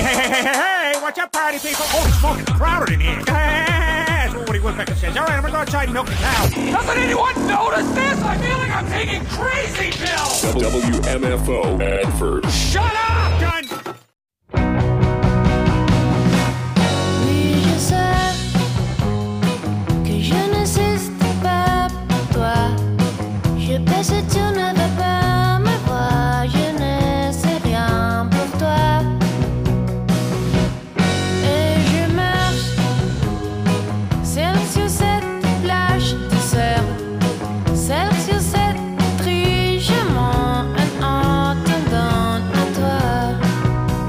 Hey, watch out, party people. Holy smoke, it's crowded in here. That's what Woody Woodpecker says. All right, I'm gonna go outside and milk the cow. Doesn't anyone notice this? I feel like I'm taking crazy pills! WMFO Advert. Shut up! Done. Oui, je sais que je n'existe pas pour toi. Je baisse et tu ne veux pas me voir. Je ne sais rien pour toi. Et je marche seule sur cette plage de sable, seule sur cette trichement en attendant à toi.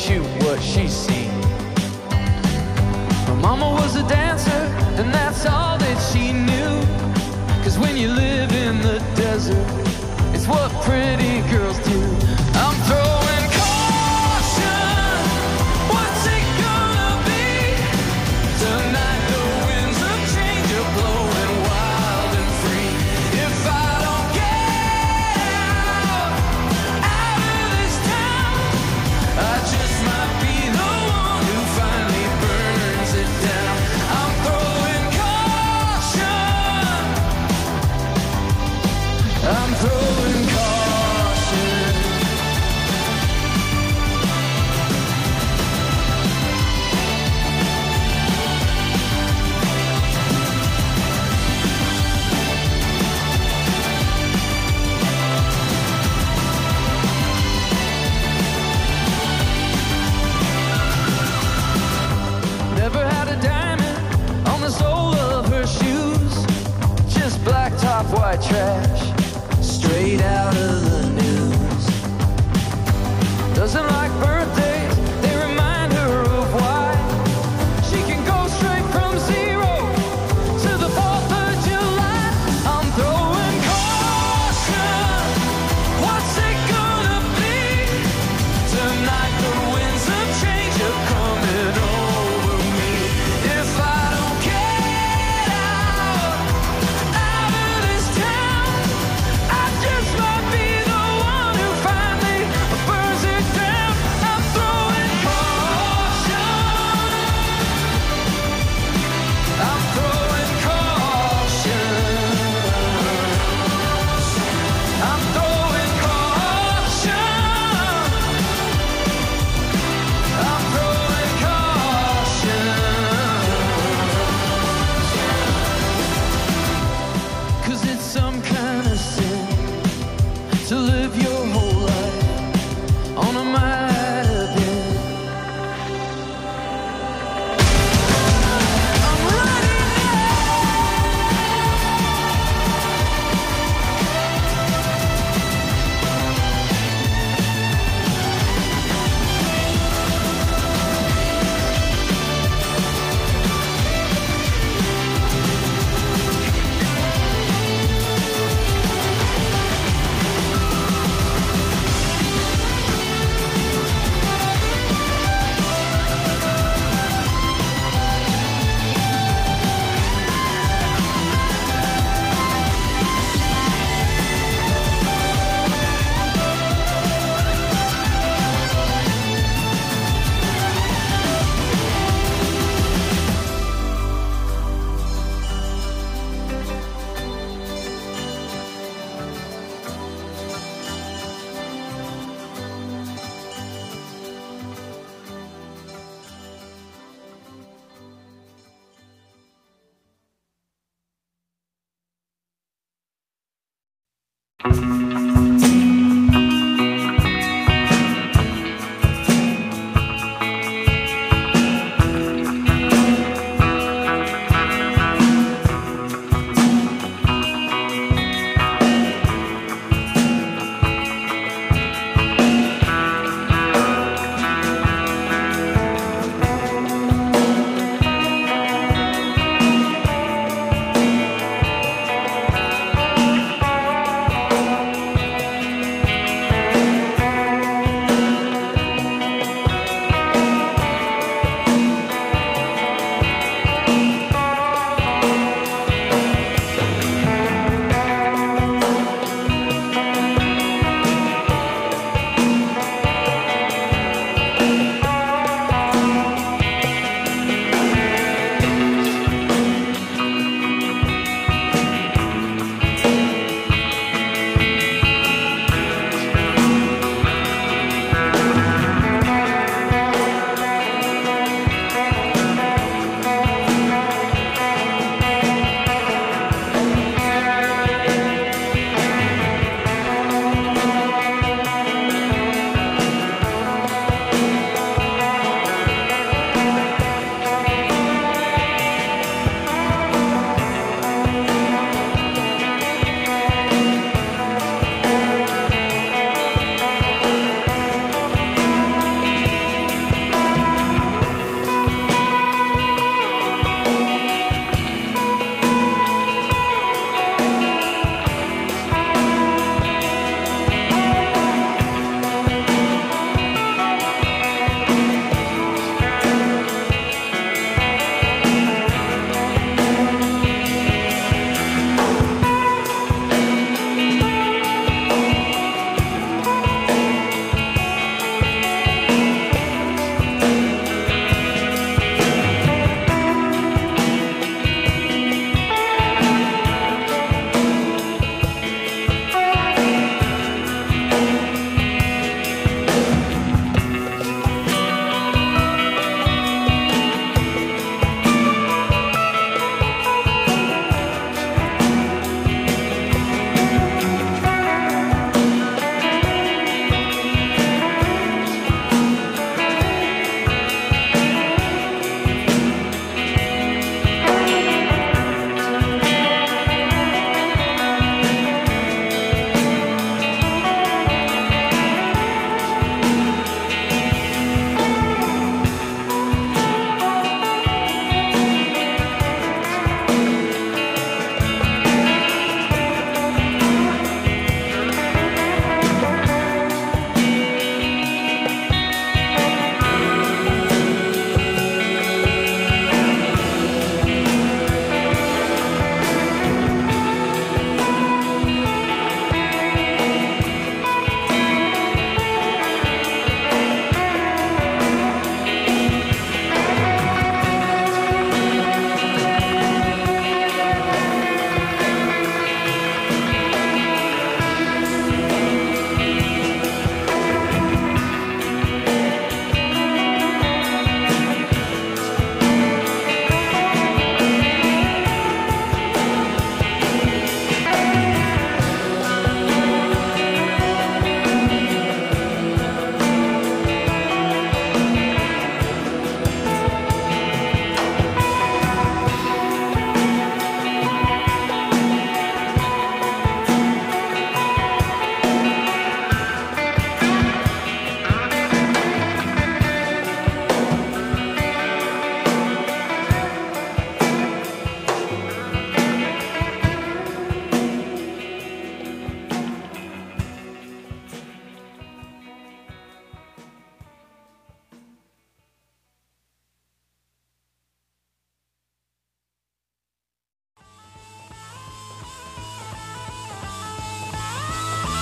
shoot what she's seen. Her mama was a dancer, and that's all that she knew. 'Cause when you live in the desert, it's what pretty girls do. I'm throwing caution. What's it gonna be? Tonight the winds of change are blowing wild and free. If I don't get out of this town, I just might be the one who finally burns it down. I'm throwing caution. I'm throwing caution. Never had a diamond on the sole of her shoes. Just black top, white trash, straight out of the news. Doesn't like birthdays, they remind her of why. She can go straight from 0 to the 4th of July. I'm throwing caution. What's it gonna be? Tonight the winds of change are coming over me. If I don't get out of this town, I just might be the one who finally burns it down. I'm throwing caution. I'm throwing caution. I'm throwing caution. I'm throwing caution. 'Cause it's some kind of sin to live your whole life on a might have been. I'm running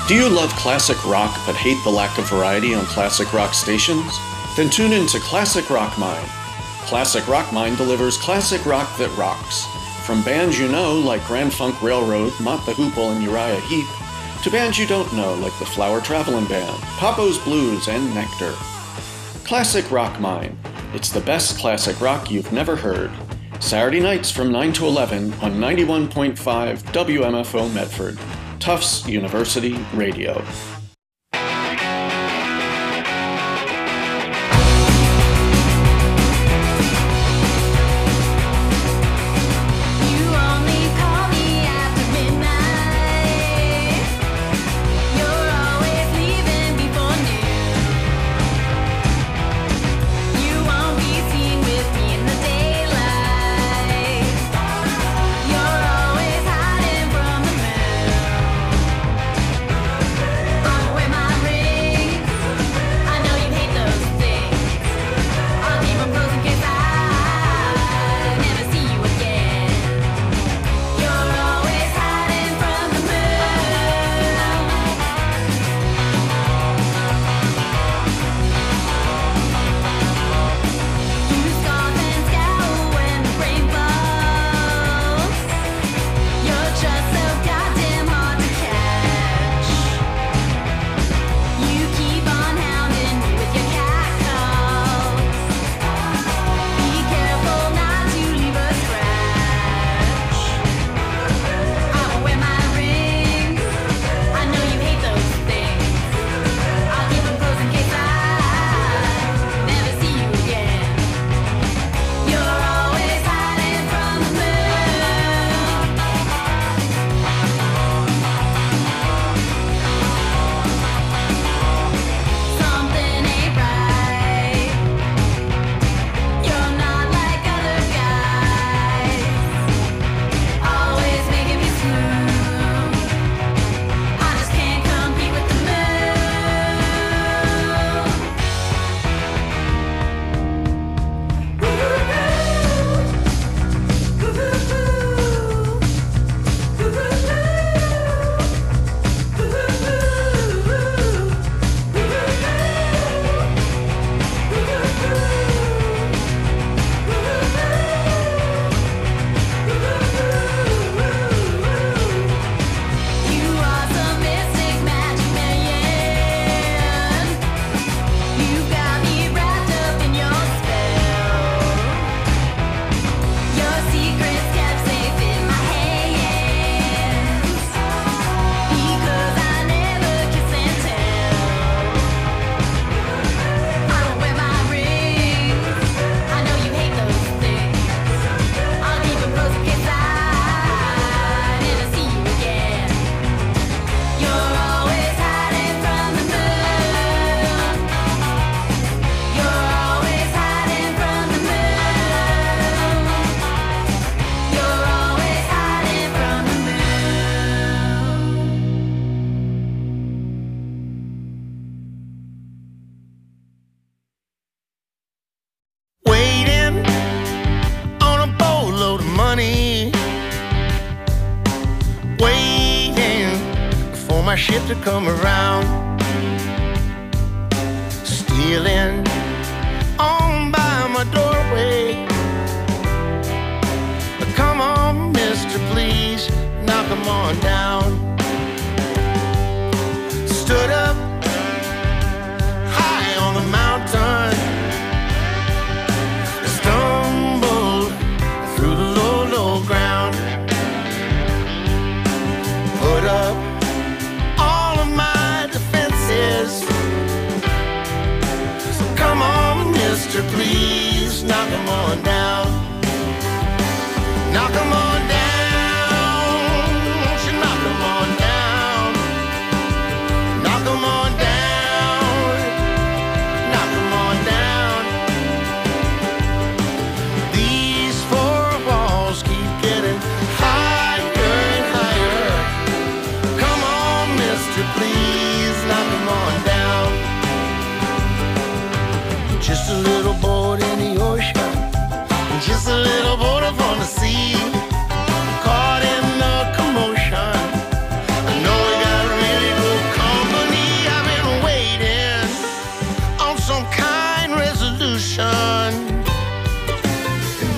Do you love classic rock but hate the lack of variety on classic rock stations? Then tune in to Classic Rock Mine. Classic Rock Mine delivers classic rock that rocks. From bands you know like Grand Funk Railroad, Mott the Hoople, and Uriah Heep, to bands you don't know like the Flower Traveling Band, Papo's Blues, and Nectar. Classic Rock Mine. It's the best classic rock you've never heard. Saturday nights from 9 to 11 on 91.5 WMFO Medford. Tufts University Radio. Ship to come around, stealing on by my doorway. Come on, mister, please knock 'em on down. Stood up high on the mountain, stumbled through the low, low ground, put up come on, mister, please knock 'em on down. Knock 'em on down. Won't you knock 'em on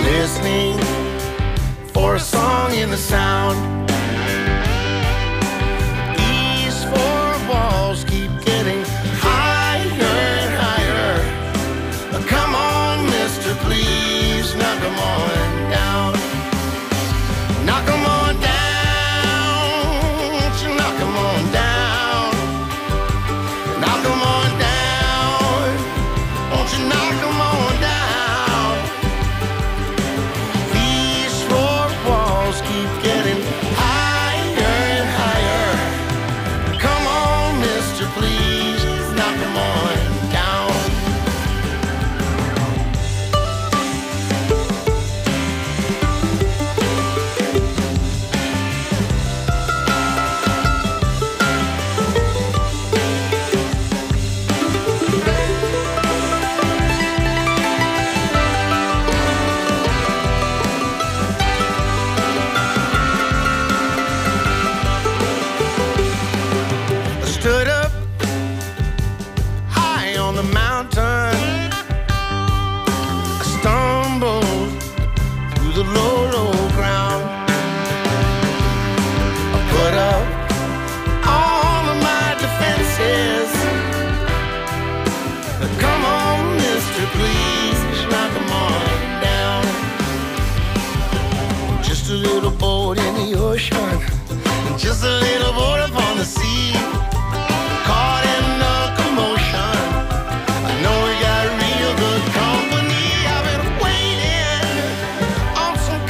listening for a song in the sound. These four walls keep getting higher and higher. Come on, mister, please knock 'em on down. Knock 'em on down. Won't you knock 'em on down? Knock 'em on down. Won't you knock 'em on down? These four walls keep getting higher and higher. Come on, mister, please knock 'em on down. Stood up high on the mountain. I stumbled through the low, low ground. I put up all of my defenses. Come on, mister, please knock 'em on down. Just a little boat in the ocean, just a little boat upon the sea. Caught in the commotion, I know we got real good company. I've been waiting on some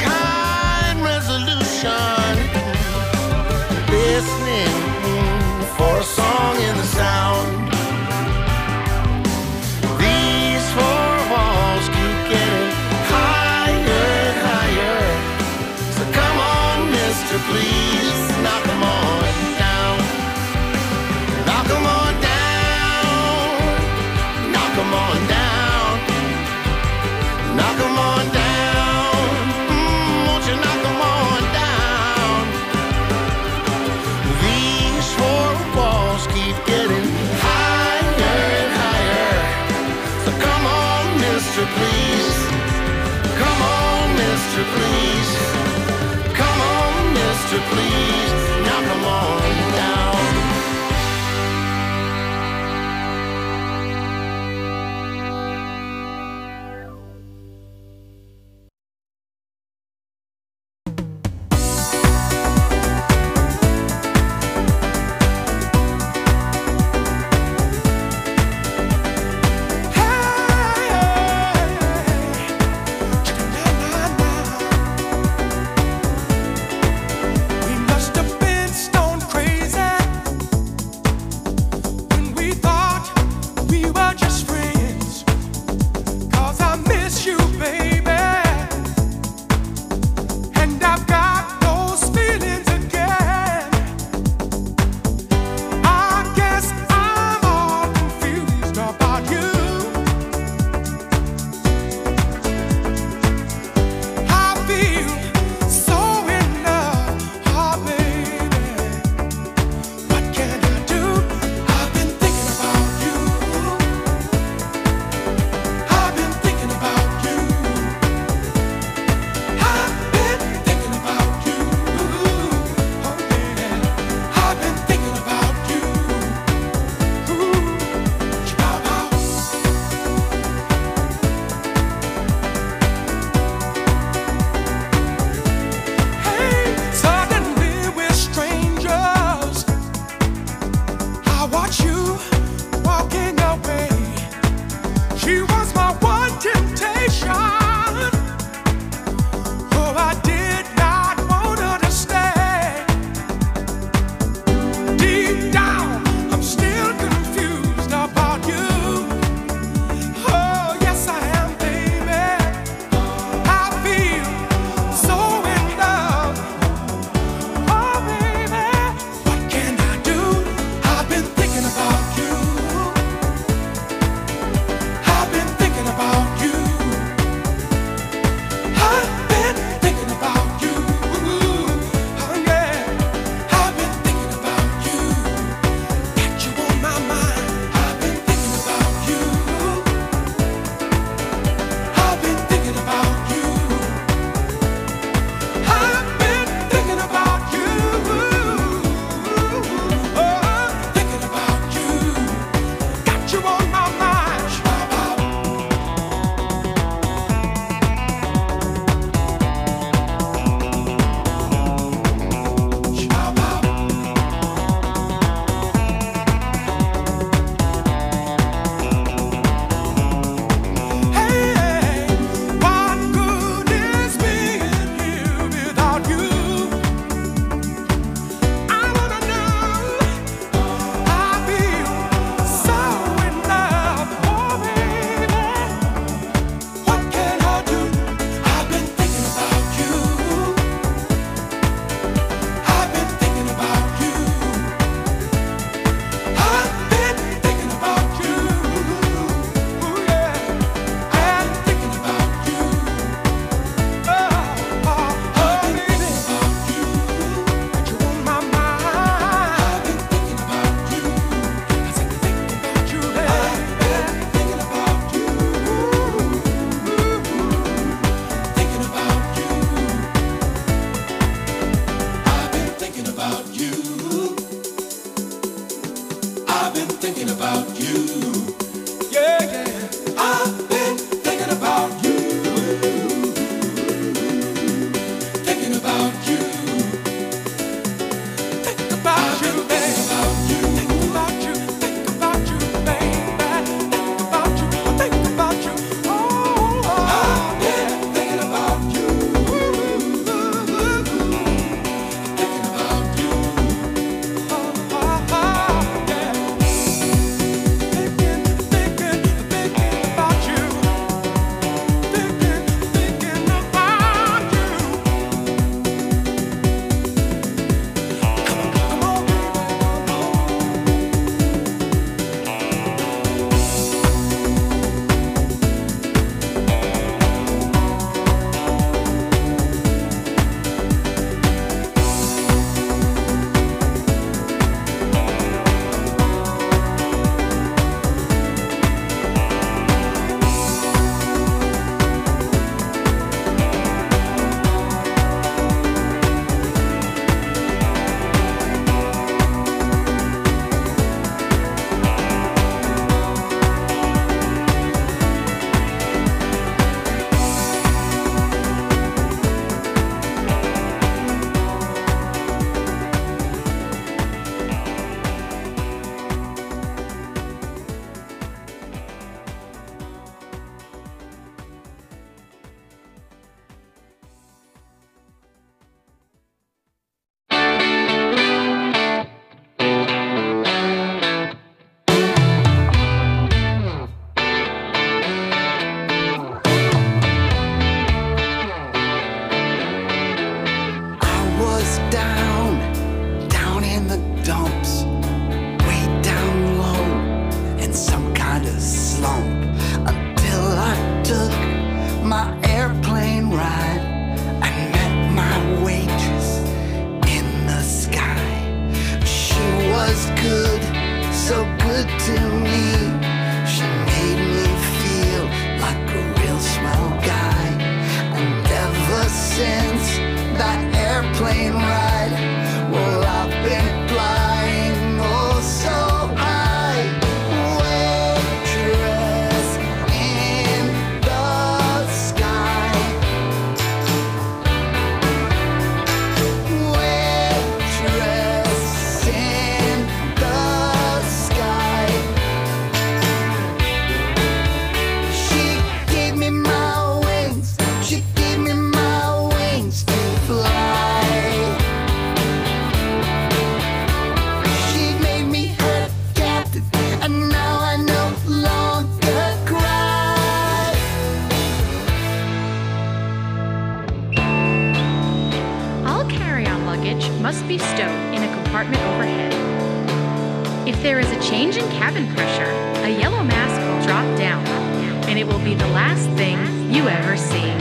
must be stowed in a compartment overhead. If there is a change in cabin pressure, a yellow mask will drop down, and it will be the last thing you ever see.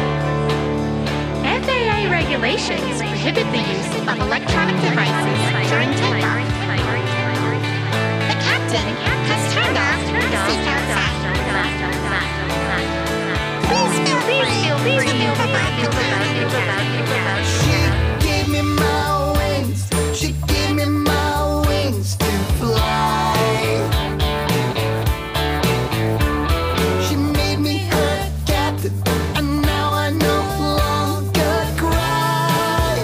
FAA regulations prohibit the use of electronic devices during takeoff. The captain has turned off seatbelt sign. Please feel free. She gave me my wings. She gave me my wings to fly. She made me her captain, and now I no longer cry.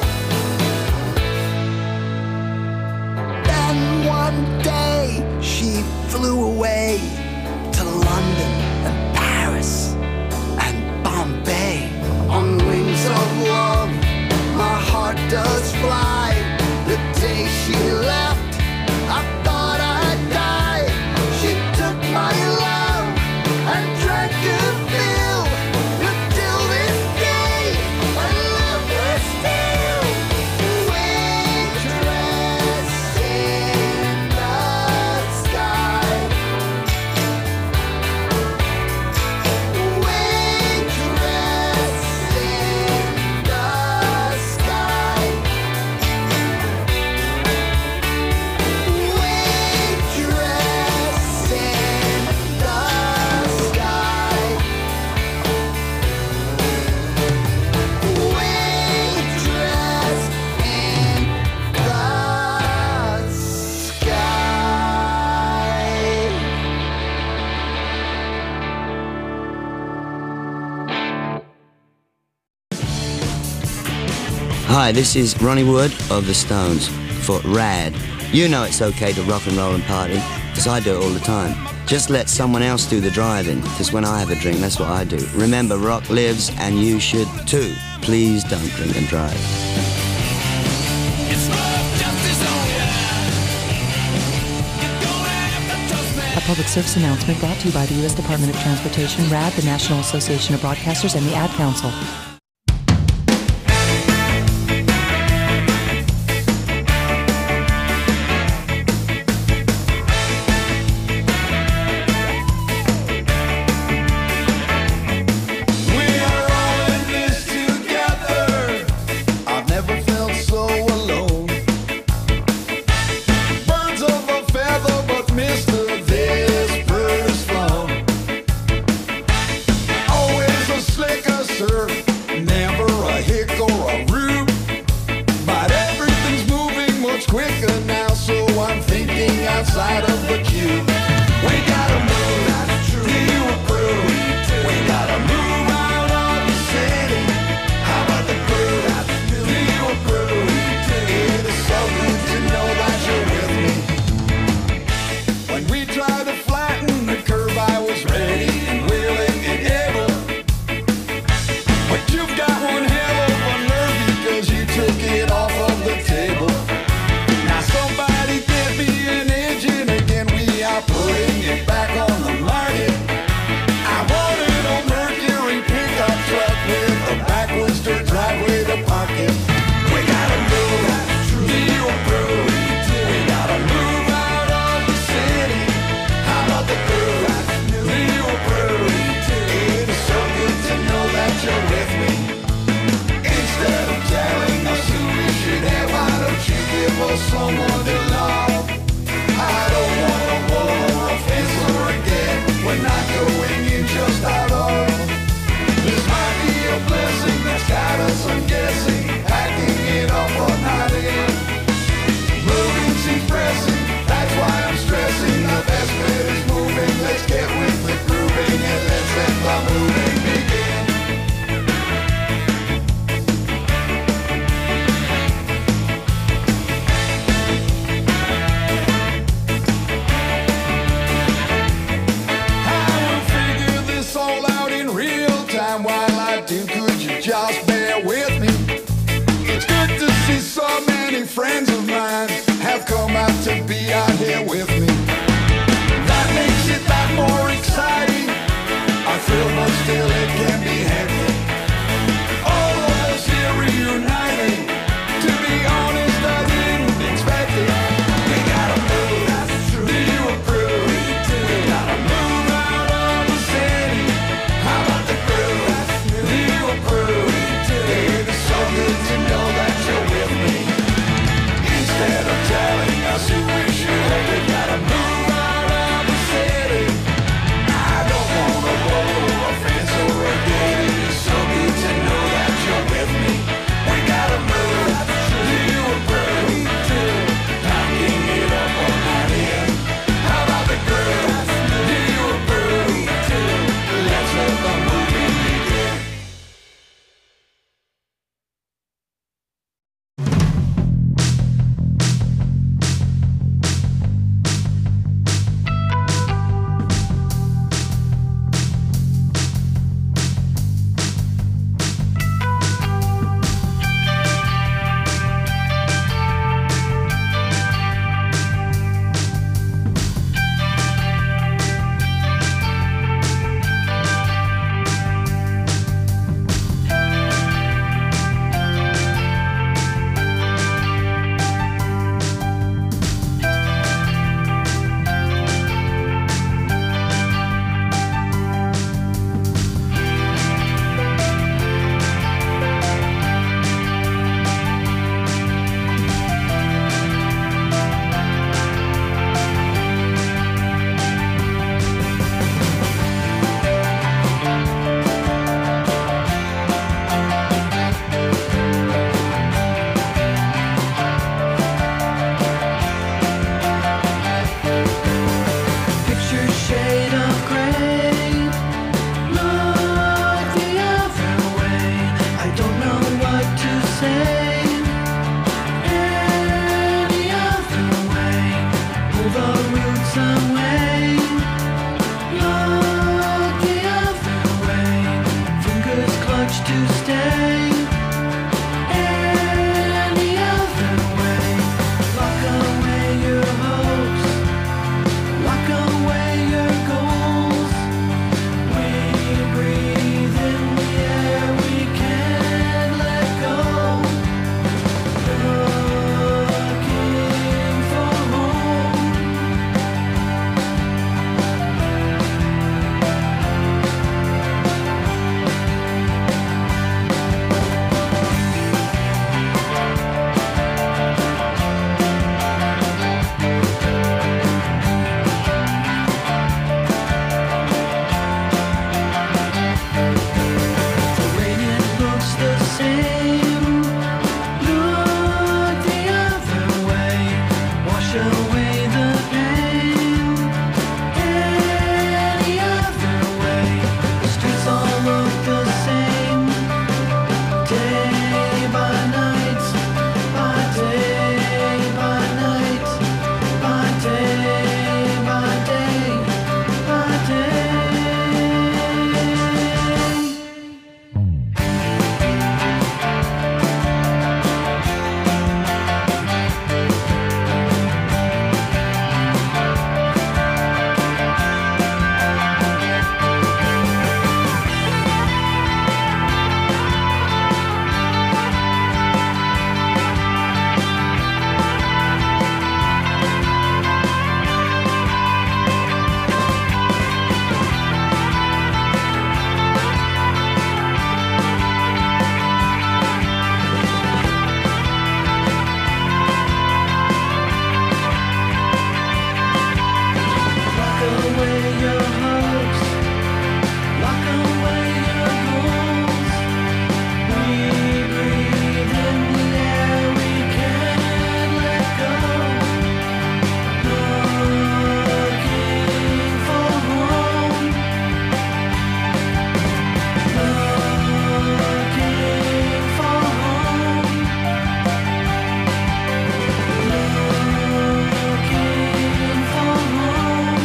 Then one day she flew away to London and Paris and Bombay on wings of love. My heart does fly. The day she left, I thought I'd die. She took my love and tried to fill. Until this day, I love her still. Waitress in the sky. Waitress in the sky. Waitress in the sky. Waitress in the sky. Hi, this is Ronnie Wood of The Stones for RAD. You know it's okay to rock and roll and party, because I do it all the time. Just let someone else do the driving, because when I have a drink, that's what I do. Remember, rock lives, and you should too. Please don't drink and drive. A public service announcement brought to you by the U.S. Department of Transportation, RAD, the National Association of Broadcasters, and the Ad Council. We are all in this together. I've never felt so alone. Birds of a feather, but Mr. This bird is flown. Always a slicker surf, never a hick or a root. But everything's moving much quicker now, so I'm thinking outside of the cube. We gotta move, do you approve? We gotta move out of the city. How about the crew? Do you approve? It is so good to know that you're with me. When we tried to flatten the curve, I was ready and willing and able. But you've got one hell of a nerve because you took it off of the table. Now somebody get me an engine again. We are putting it back on the market. I wanted a Mercury pickup truck with a backwards dirt driveway to park it. We gotta move, do you approve? We gotta move out of the city. How about the crew? Do you approve? It is so good to know that you're with me. Instead of telling us who we should have, why don't you give us someone to love? I don't want a war or a fence or a gate. We're not going in just out of. This might be a blessing that's got us, I'm guessing, hacking it up or not in. Moving seems pressing, that's why I'm stressing. The best bet is moving, let's get with the grooving and let's let the moving begin. I will figure this all out in real time while I do. Could you just bear with me? It's good to see so many friends of mine have come out to be out here with me. That makes it that more exciting. I feel much still it can be hectic. All of us here reuniting. To be honest, same. Look the other way, wash away the pain. Any other way, the streets all look the same. Day by night, by day by night, by day by day, by day. Lock away your hopes, lock away your goals. We breathe in the air we can't let go. Looking for home, looking for home, looking for home.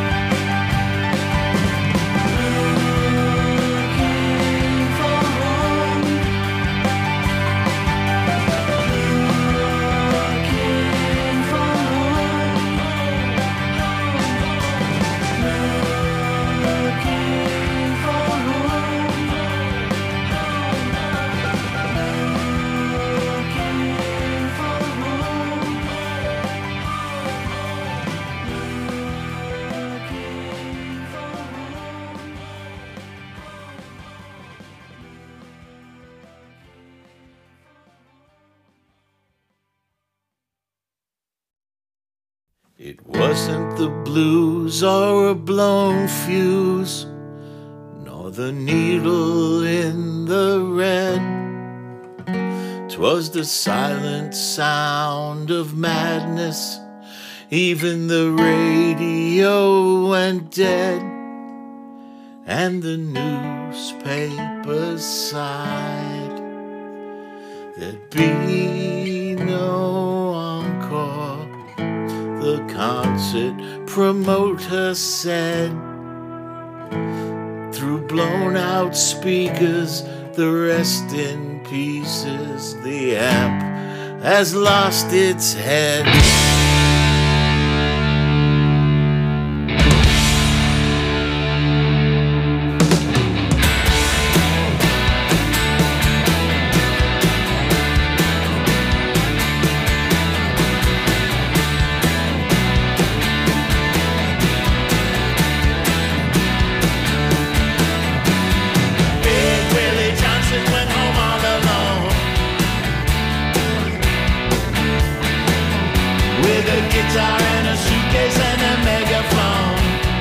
It wasn't the blues or a blown fuse, nor the needle in the red. 'Twas the silent sound of madness. Even the radio went dead, and the newspapers sighed. There'd be no encore, the concert promoter said. Through blown out speakers, the rest in pieces, the amp has lost its head. With a guitar and a suitcase and a megaphone.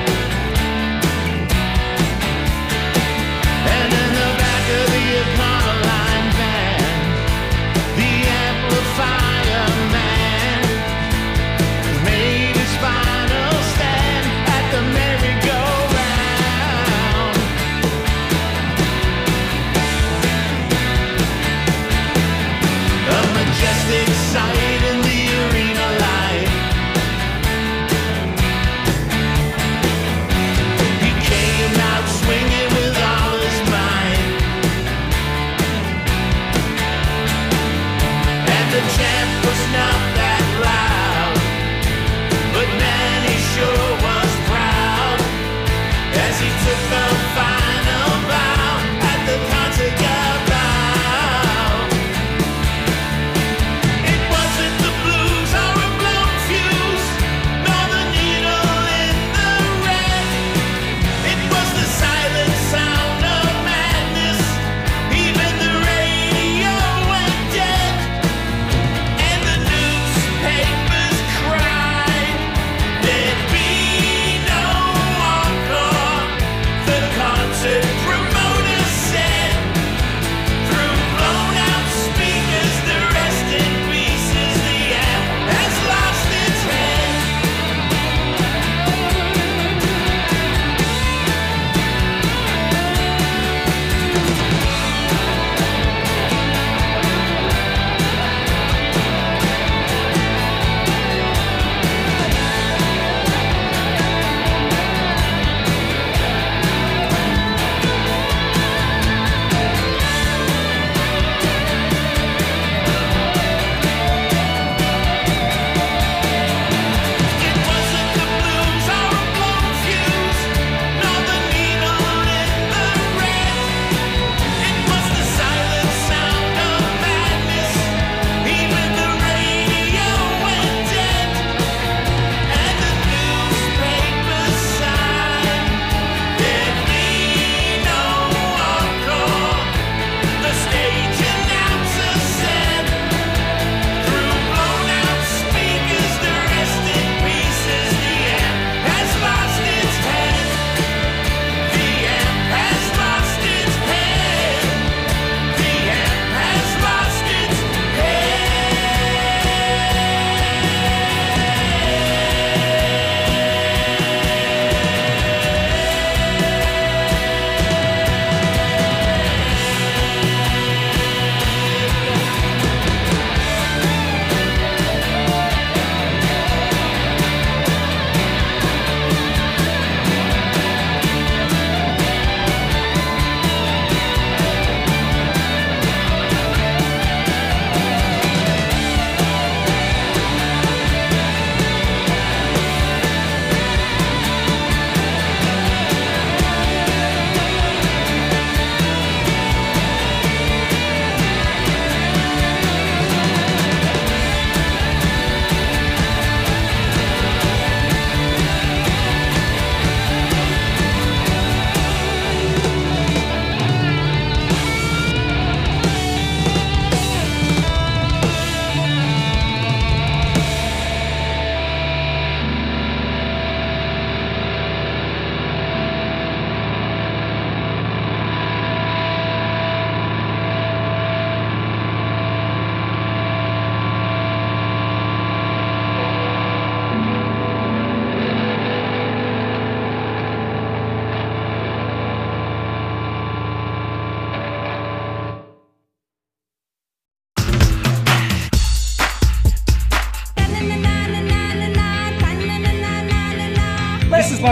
And in the back of the Econoline van, the amplifier man made his final stand at the merry-go-round. A majestic sight in the arena light,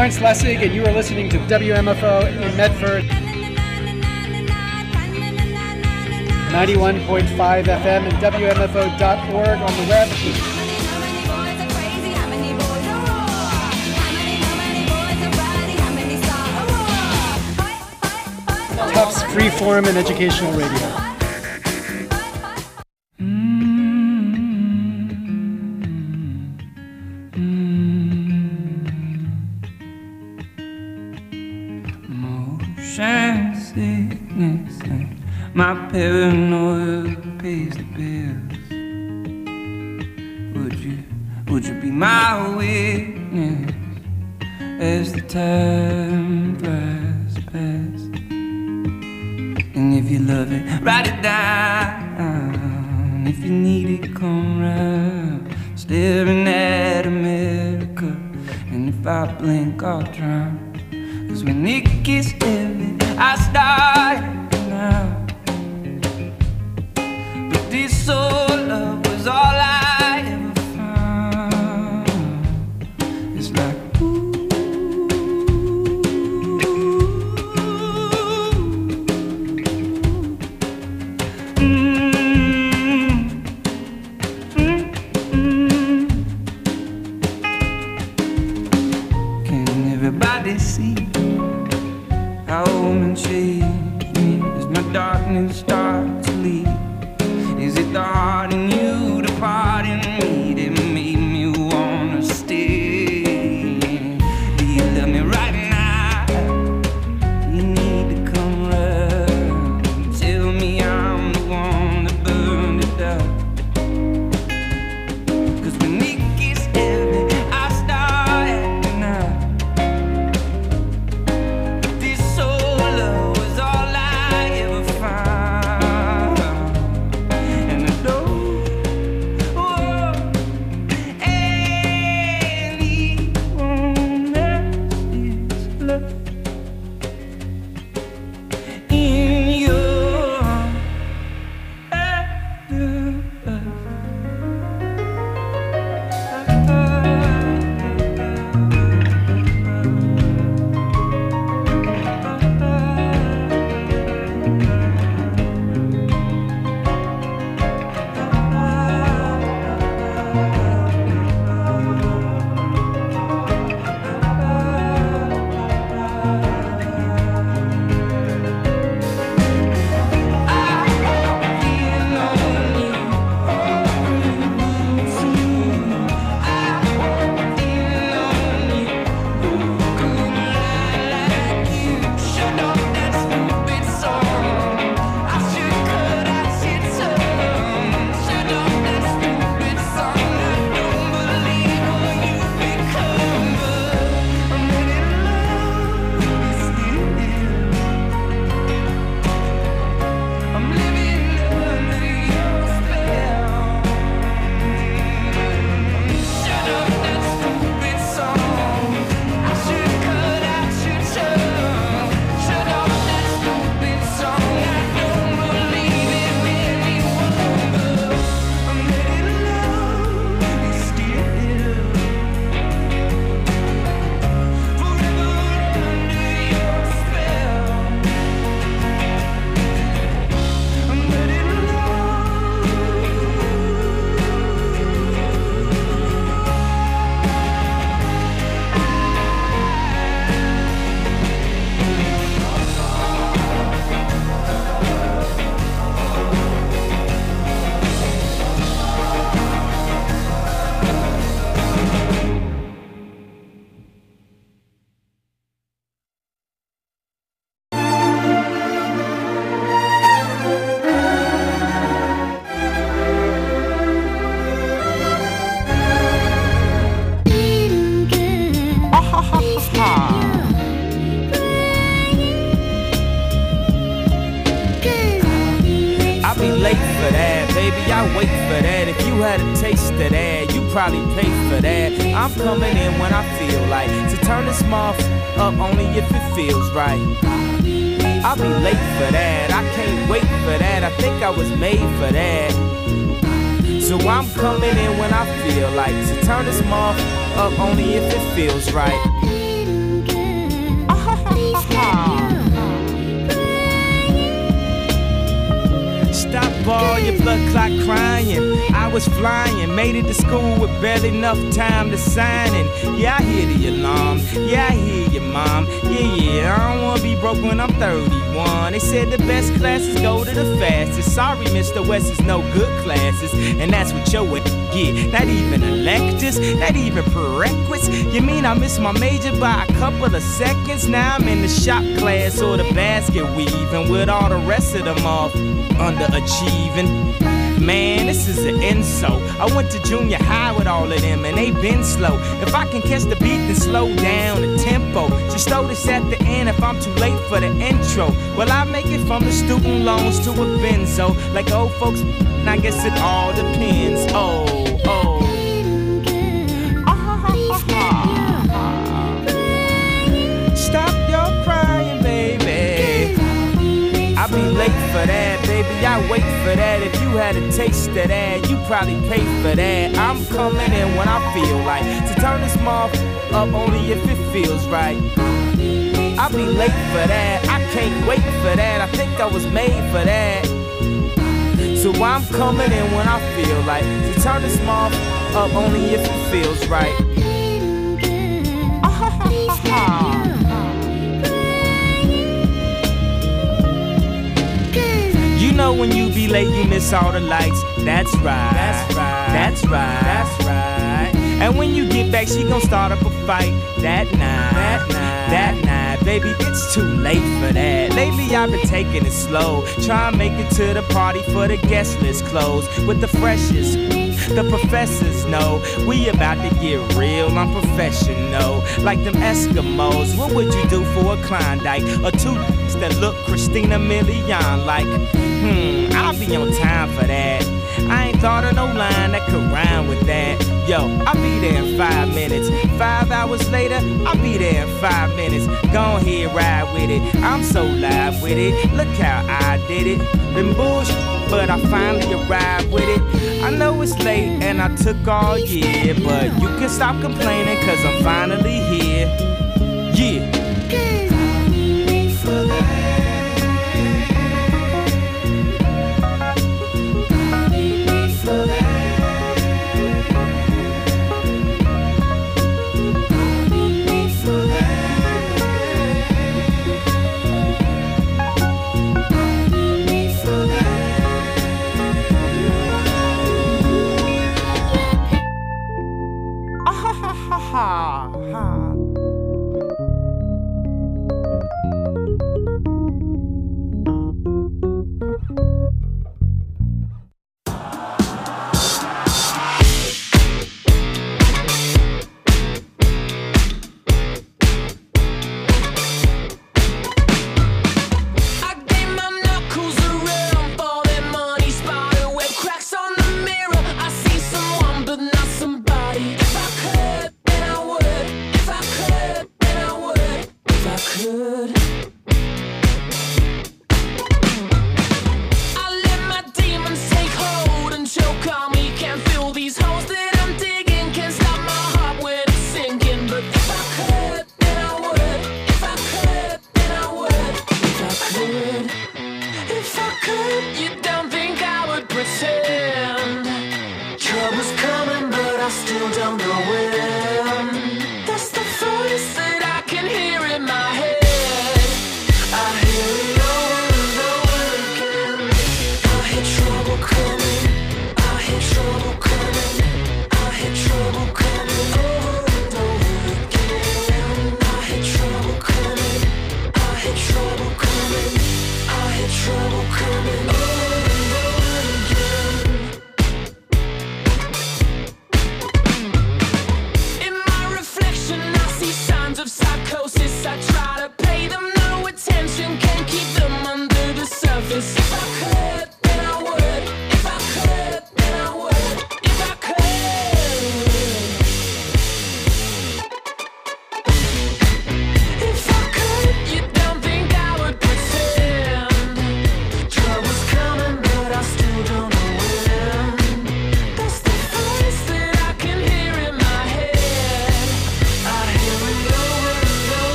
Lawrence Lessig, and you are listening to WMFO in Medford. 91.5 FM and WMFO.org on the web. Tufts Freeform and Educational Radio. Motion sickness and my paranoia pays the bills. Would you be my witness as the time flies past? And if you love it, write it down. If you need it, come round. Staring at America, and if I blink, I'll drown. 'Cause when it gets heavy, I start now. But this soul love was all I ever found. It's like Can everybody see how a woman changed me as my darkness starts to leave? Is it the heart in you, the part in me that made me wanna stay? Do you love me right now? You need to come round and tell me I'm the one that burned it down. 'Cause when it gets heavy, I start acting out. This soul love was all I ever found. And I know, anyone else's love in your I'll be late for that, baby, I wait for that. If you had a taste of that, you probably pay for that. I'm coming in when I feel like to turn this mouth up only if it feels right. I'll be late for that, I can't wait for that. I think I was made for that. So I'm coming in when I feel like to turn this mouth up only if it feels right. ball, your blood clot crying. I was flying, made it to school with barely enough time to sign in. Yeah, I hear the alarm. Yeah, I hear your mom. Yeah, I don't wanna be broke when I'm 31. They said the best classes go to the fastest. Sorry, Mr. West is no good classes, and that's what your get. Not even electives, not even prerequisites. You mean I missed my major by a couple of seconds? Now I'm in the shop class or the basket weaving with all the rest of them off underachieving. Man, this is an insult. I went to junior high with all of them and they been slow. If I can catch the beat, then slow down the tempo. Just throw this at the end if I'm too late for the intro. Well, I make it from the student loans to a benzo. Like old folks, I guess it all depends. Oh. Stop your crying, baby. I'll be late for that, baby. I wait for that. If you had a taste of that, you probably pay for that. I'm coming in when I feel like to turn this mouth up only if it feels right. I'll be late for that. I can't wait for that. I think I was made for that. So I'm coming in when I feel like to turn this mouth up only if it feels right. You know when you be late, you miss all the lights. That's right. That's right. That's right. That's right. And when you get back, she gon' start up a fight. That night, baby, it's too late for that. Lately I've been taking it slow, trying to make it to the party for the guest list closed with the freshest. The professors know we about to get real, I'm professional. Like them Eskimos, what would you do for a Klondike? Or two that look Christina Milian like? I'll be on time for that. I ain't thought of no line that could rhyme with that. Yo, I'll be there in 5 minutes. 5 hours later, I'll be there in 5 minutes. Go ahead, ride with it. I'm so live with it. Look how I did it. Been bullshit, but I finally arrived with it. I know it's late and I took all year, but you can stop complaining cause I'm finally here. Yeah.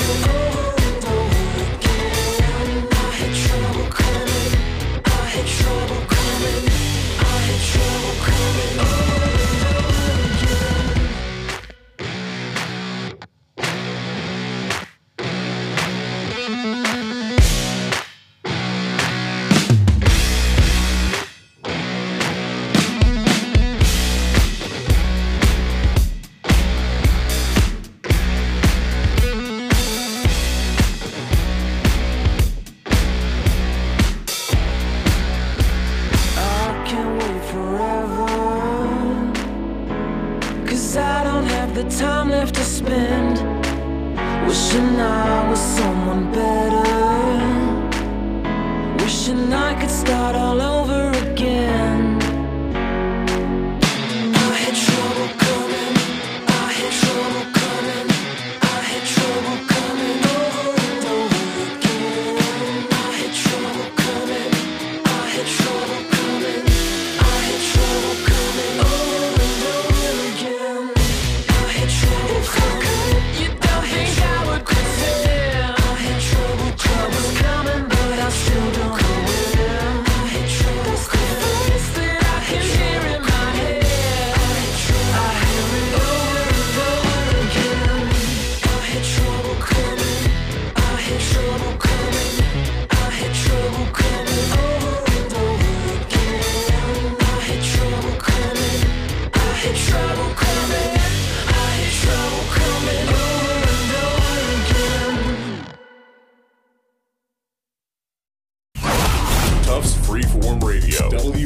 Freeform Radio,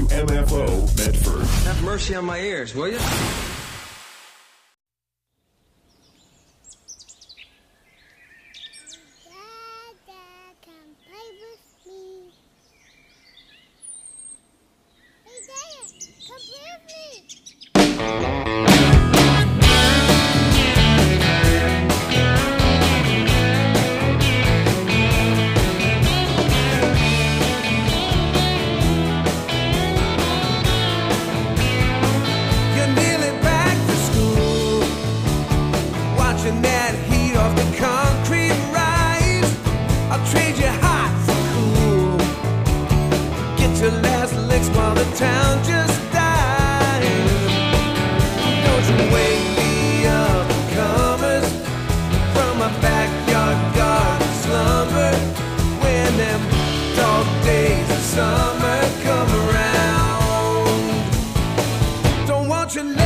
WMFO, Medford. Have mercy on my ears, will you? Summer come around. Don't want your